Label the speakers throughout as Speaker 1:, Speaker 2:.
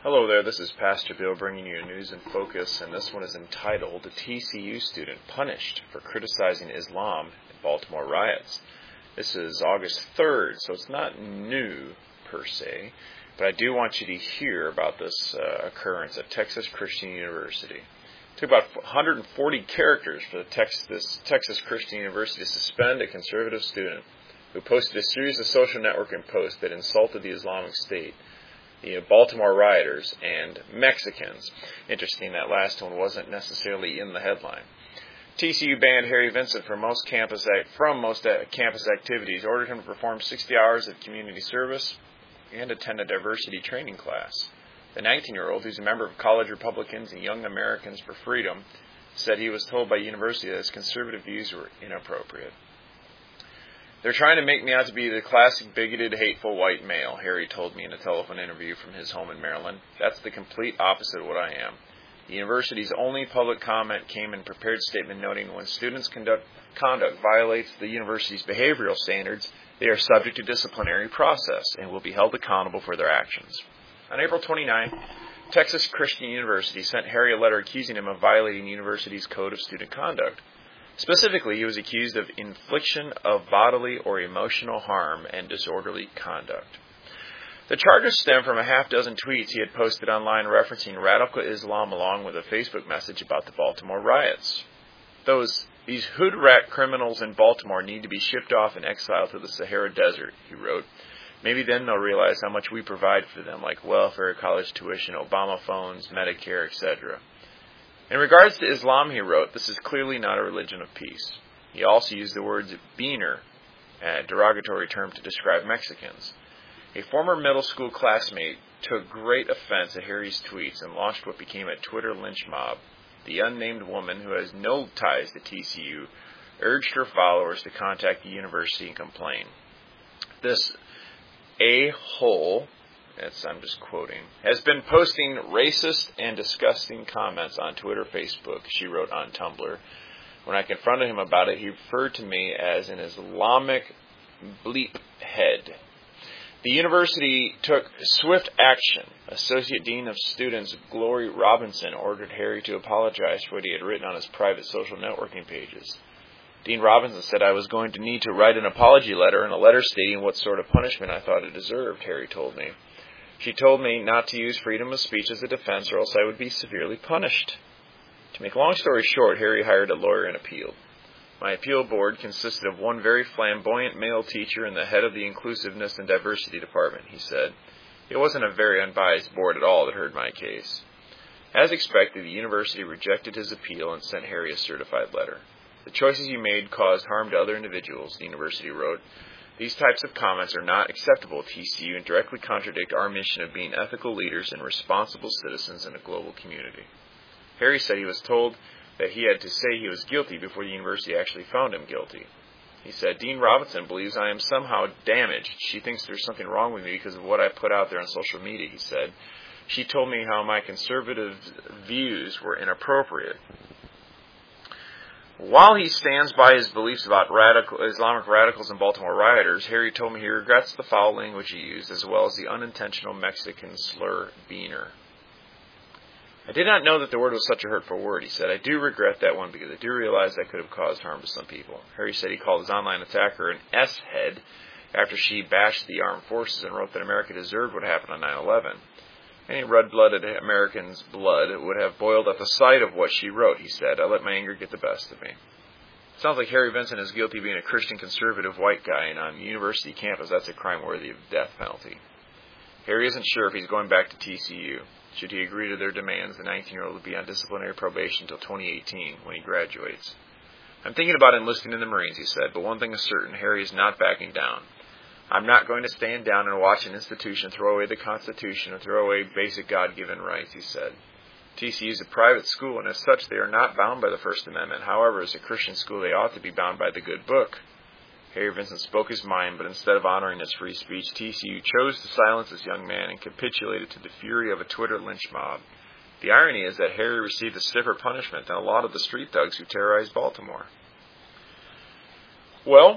Speaker 1: Hello there, this is Pastor Bill bringing you News in Focus, and this one is entitled, "A TCU Student Punished for Criticizing Islam in Baltimore Riots." This is August 3rd, so it's not new per se, but I do want you to hear about this occurrence at Texas Christian University. It took about 140 characters for this Texas Christian University to suspend a conservative student who posted a series of social networking posts that insulted the Islamic State, the Baltimore rioters, and Mexicans. Interesting, that last one wasn't necessarily in the headline. TCU banned Harry Vincent from most campus activities, ordered him to perform 60 hours of community service, and attend a diversity training class. The 19-year-old, who's a member of College Republicans and Young Americans for Freedom, said he was told by university that his conservative views were inappropriate. "They're trying to make me out to be the classic bigoted, hateful white male," Harry told me in a telephone interview from his home in Maryland. "That's the complete opposite of what I am." The university's only public comment came in a prepared statement noting when students' conduct violates the university's behavioral standards, they are subject to disciplinary process and will be held accountable for their actions. On April 29, Texas Christian University sent Harry a letter accusing him of violating the university's code of student conduct. Specifically, he was accused of infliction of bodily or emotional harm and disorderly conduct. The charges stem from a half-dozen tweets he had posted online referencing radical Islam along with a Facebook message about the Baltimore riots. These hood rat criminals in Baltimore need to be shipped off in exile to the Sahara Desert, he wrote. Maybe then they'll realize how much we provide for them, like welfare, college tuition, Obama phones, Medicare, etc. In regards to Islam, he wrote, this is clearly not a religion of peace. He also used the words beaner, a derogatory term to describe Mexicans. A former middle school classmate took great offense at Harry's tweets and launched what became a Twitter lynch mob. The unnamed woman, who has no ties to TCU, urged her followers to contact the university and complain. This a-hole, I'm just quoting, has been posting racist and disgusting comments on Twitter, Facebook, she wrote on Tumblr. When I confronted him about it, he referred to me as an Islamic bleep head. The university took swift action. Associate Dean of Students Glory Robinson ordered Harry to apologize for what he had written on his private social networking pages. Dean Robinson said I was going to need to write an apology letter and a letter stating what sort of punishment I thought it deserved, Harry told me. She told me not to use freedom of speech as a defense or else I would be severely punished. To make a long story short, Harry hired a lawyer and appealed. My appeal board consisted of one very flamboyant male teacher and the head of the Inclusiveness and Diversity Department, he said. It wasn't a very unbiased board at all that heard my case. As expected, the university rejected his appeal and sent Harry a certified letter. The choices you made caused harm to other individuals, the university wrote. These types of comments are not acceptable at TCU and directly contradict our mission of being ethical leaders and responsible citizens in a global community. Harry said he was told that he had to say he was guilty before the university actually found him guilty. He said, Dean Robinson believes I am somehow damaged. She thinks there's something wrong with me because of what I put out there on social media, he said. She told me how my conservative views were inappropriate. While he stands by his beliefs about Islamic radicals and Baltimore rioters, Harry told me he regrets the foul language he used, as well as the unintentional Mexican slur, beaner. I did not know that the word was such a hurtful word, he said. I do regret that one because I do realize that could have caused harm to some people. Harry said he called his online attacker an S-head after she bashed the armed forces and wrote that America deserved what happened on 9/11. Any red-blooded American's blood would have boiled at the sight of what she wrote, he said. I let my anger get the best of me. Sounds like Harry Vincent is guilty of being a Christian conservative white guy, and on university campus, that's a crime worthy of death penalty. Harry isn't sure if he's going back to TCU. Should he agree to their demands, the 19-year-old will be on disciplinary probation until 2018, when he graduates. I'm thinking about enlisting in the Marines, he said, but one thing is certain, Harry is not backing down. I'm not going to stand down and watch an institution throw away the Constitution or throw away basic God-given rights, he said. TCU is a private school, and as such, they are not bound by the First Amendment. However, as a Christian school, they ought to be bound by the good book. Harry Vincent spoke his mind, but instead of honoring his free speech, TCU chose to silence this young man and capitulated to the fury of a Twitter lynch mob. The irony is that Harry received a stiffer punishment than a lot of the street thugs who terrorized Baltimore. Well,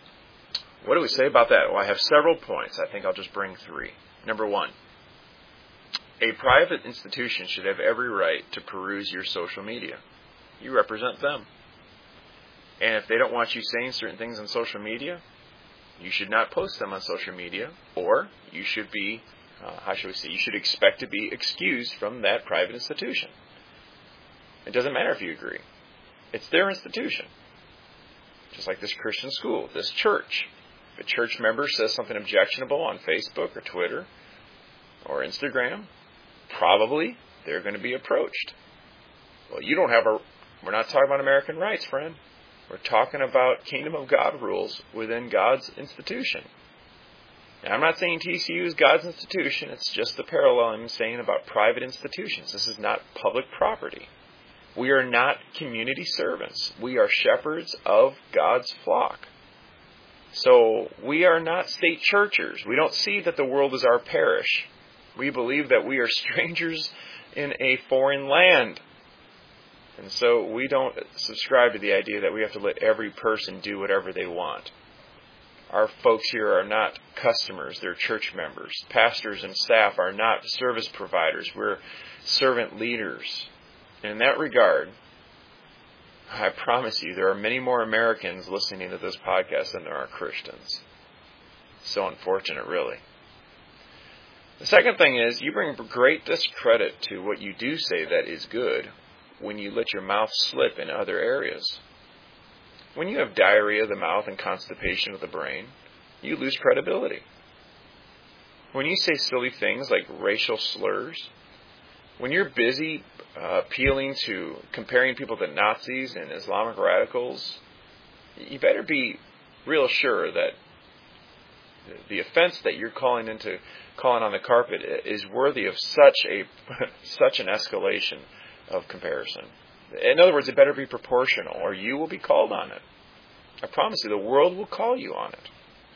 Speaker 1: what do we say about that? Well, I have several points. I think I'll just bring three. Number one, A private institution should have every right to peruse your social media. You represent them. And if they don't want you saying certain things on social media, you should not post them on social media, or you should be, you should expect to be excused from that private institution. It doesn't matter if you agree. It's their institution. Just like this Christian school, this church. If a church member says something objectionable on Facebook or Twitter or Instagram, probably they're going to be approached. Well, we're not talking about American rights, friend. We're talking about kingdom of God rules within God's institution. Now, I'm not saying TCU is God's institution. It's just the parallel I'm saying about private institutions. This is not public property. We are not community servants. We are shepherds of God's flock. So we are not state churchers. We don't see that the world is our parish. We believe that we are strangers in a foreign land. And so we don't subscribe to the idea that we have to let every person do whatever they want. Our folks here are not customers. They're church members. Pastors and staff are not service providers. We're servant leaders. And in that regard, I promise you, there are many more Americans listening to this podcast than there are Christians. So unfortunate, really. The second thing is, you bring great discredit to what you do say that is good when you let your mouth slip in other areas. When you have diarrhea of the mouth and constipation of the brain, you lose credibility. When you say silly things like racial slurs, when you're busy appealing to comparing people to Nazis and Islamic radicals, you better be real sure that the offense that you're calling on the carpet is worthy of such an escalation of comparison. In other words, it better be proportional, or you will be called on it. I promise you, the world will call you on it.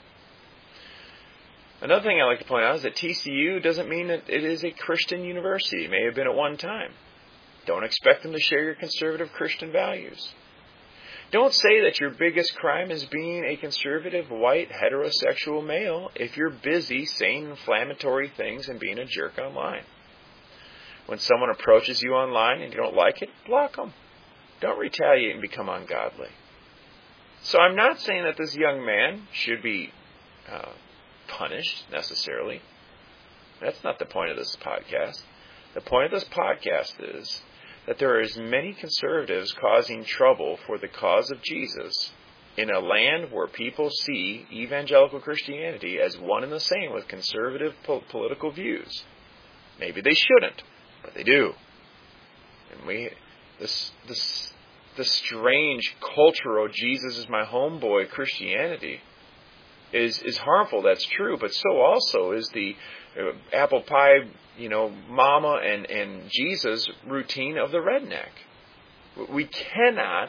Speaker 1: Another thing I like to point out is that TCU doesn't mean that it is a Christian university. It may have been at one time. Don't expect them to share your conservative Christian values. Don't say that your biggest crime is being a conservative, white, heterosexual male if you're busy saying inflammatory things and being a jerk online. When someone approaches you online and you don't like it, block them. Don't retaliate and become ungodly. So I'm not saying that this young man should be punished necessarily. That's not the point of this podcast. The point of this podcast is that there are as many conservatives causing trouble for the cause of Jesus in a land where people see evangelical Christianity as one and the same with conservative political views. Maybe they shouldn't, but they do. And this strange cultural Jesus is my homeboy Christianity is harmful. That's true, but so also is the apple pie, mama and Jesus routine of the redneck. We cannot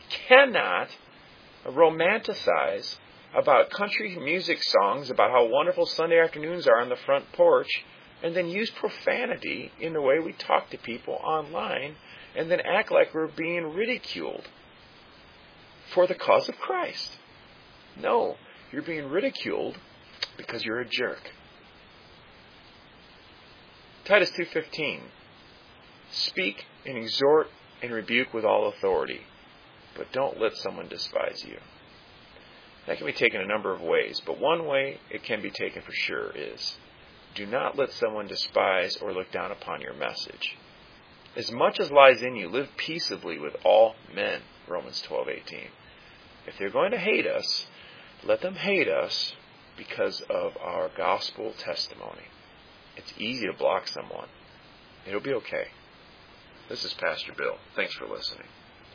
Speaker 1: romanticize about country music songs about how wonderful Sunday afternoons are on the front porch, and then use profanity in the way we talk to people online, and then act like we're being ridiculed for the cause of Christ. No, you're being ridiculed because you're a jerk. Titus 2:15. Speak and exhort and rebuke with all authority, but don't let someone despise you. That can be taken a number of ways, but one way it can be taken for sure is, do not let someone despise or look down upon your message. As much as lies in you, live peaceably with all men, Romans 12:18. If they're going to hate us, let them hate us because of our gospel testimony. It's easy to block someone. It'll be okay. This is Pastor Bill. Thanks for listening.